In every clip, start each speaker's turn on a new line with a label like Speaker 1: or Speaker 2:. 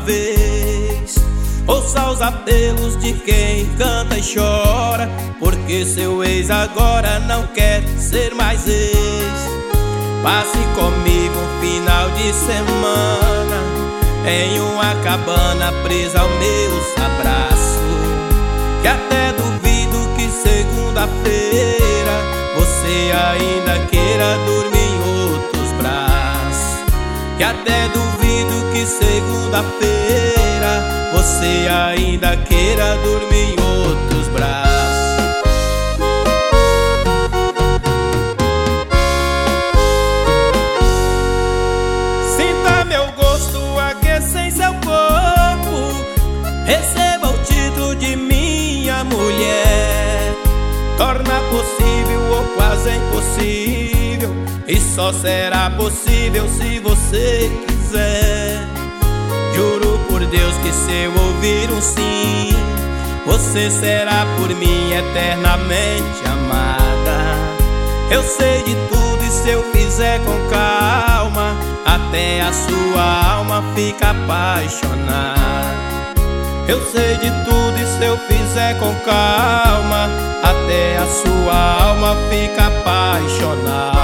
Speaker 1: vez. Ouça os apelos de quem canta e chora, porque seu ex agora não quer ser mais ex. Passe comigo um final de semana em uma cabana presa aos meus abraços, que até duvido que segunda-feira você ainda queira dormir em outros braços. Que até duvido que segunda-feira você ainda queira dormir em outros braços. Sinta meu gosto aquecer em seu corpo, receba o título de minha mulher. Torna possível ou quase impossível, e só será possível se você quiser. Juro por Deus que se eu ouvir um sim, você será por mim eternamente amada. Eu sei de tudo e se eu fizer com calma, até a sua alma fica apaixonada. Eu sei de tudo e se eu fizer com calma, até a sua alma fica apaixonada.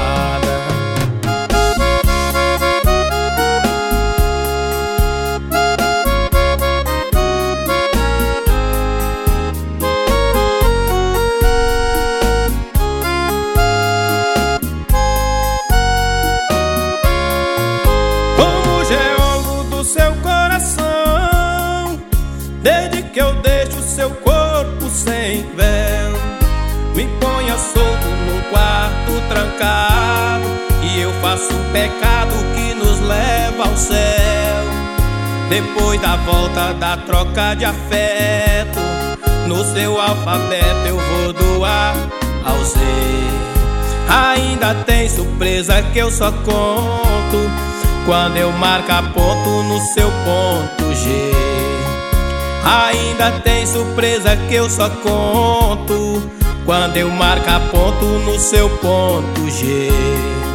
Speaker 1: Como geólogo do seu coração, desde que eu deixo seu corpo sem véu, me ponha solto num quarto trancado, e eu faço um pecado que nos leva ao céu. Depois da volta da troca de afeto, no seu alfabeto eu vou do A ao Z. Ainda tem surpresa que eu só conto quando eu marcar ponto no seu ponto G. Ainda tem surpresa que eu só conto quando eu marcar ponto no seu ponto G.